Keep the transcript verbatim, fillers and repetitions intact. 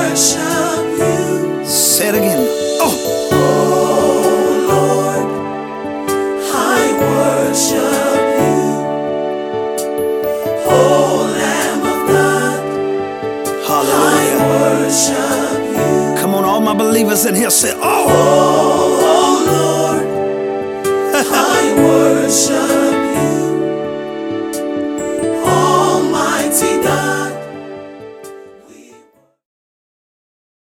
worship you. Say it again. Oh. Oh Lord, I worship you. Oh Lamb of God, Hallelujah. I worship you. Come on, all my believers in here say, oh. Oh, oh Lord, I worship